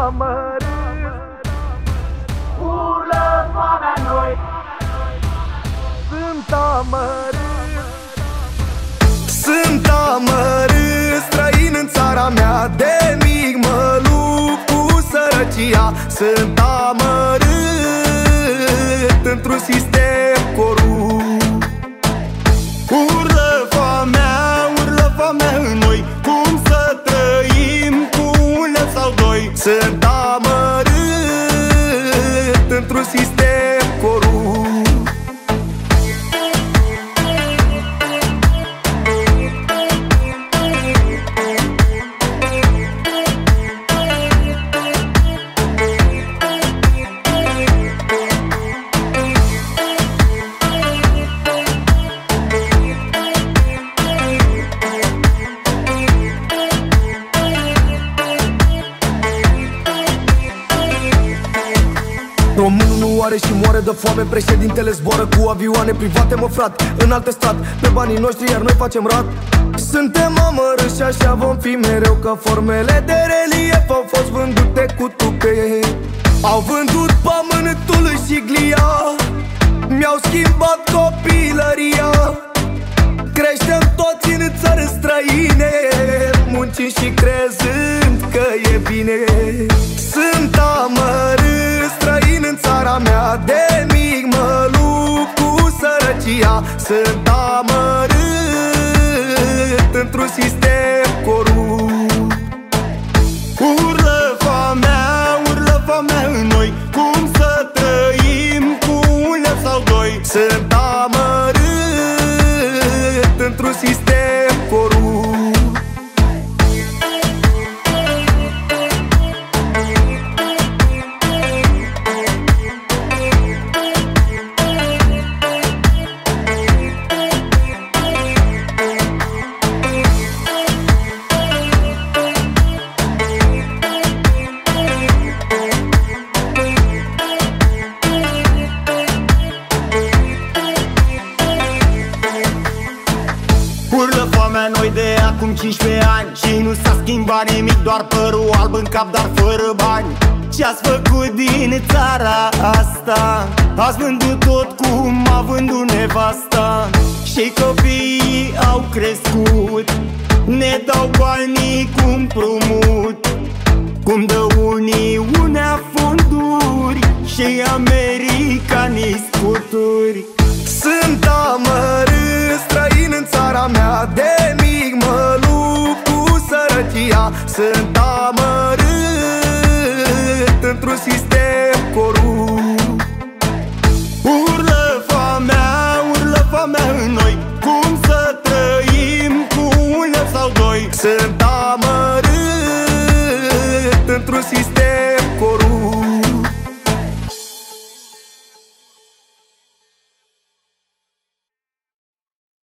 amărât, urlă foamea în noi. Sunt amărât, sunt amărât, străin în țara mea, de mic mă lupt cu sărăcia. Sunt amărât într-un sistem corupt. Urlă foamea în noi, cum să trăim cu un leu sau doi. Sunt amărât într-un sistem corupt. Românul nu are și moare de foame, președintele zboară cu avioane private, mă frat, în alt stat, pe banii noștri, iar noi facem rat. Suntem amărâți și așa vom fi mereu, că formele de relief au fost vândute cu tupe. Au vândut pământul și glia, mi-au schimbat copilăria. Creștem toți în țări străine, muncim și crezând că e bine. Sunt amărât, străin în țara mea, de mic mă lupt cu sărăcia. Sunt amărât într-un sistem corupt. Urlă foamea în noi, cum să trăim cu un leu sau doi. Sunt amărât într-un sistem corupt. Urlă foamea noi de acum 15 ani și nu s-a schimbat nimic, doar părul alb în cap, dar fără bani. Ce-ați făcut din țara asta? Ați vândut tot cum a vândut nevasta. Și copiii au crescut, ne dau banii cu împrumut, cum dă Uniunea fonduri și americanii scuturi. Sunt amărât, străin în țara mea, de mic mă lupt cu sărăcia. Sunt amărât într-un sistem corupt.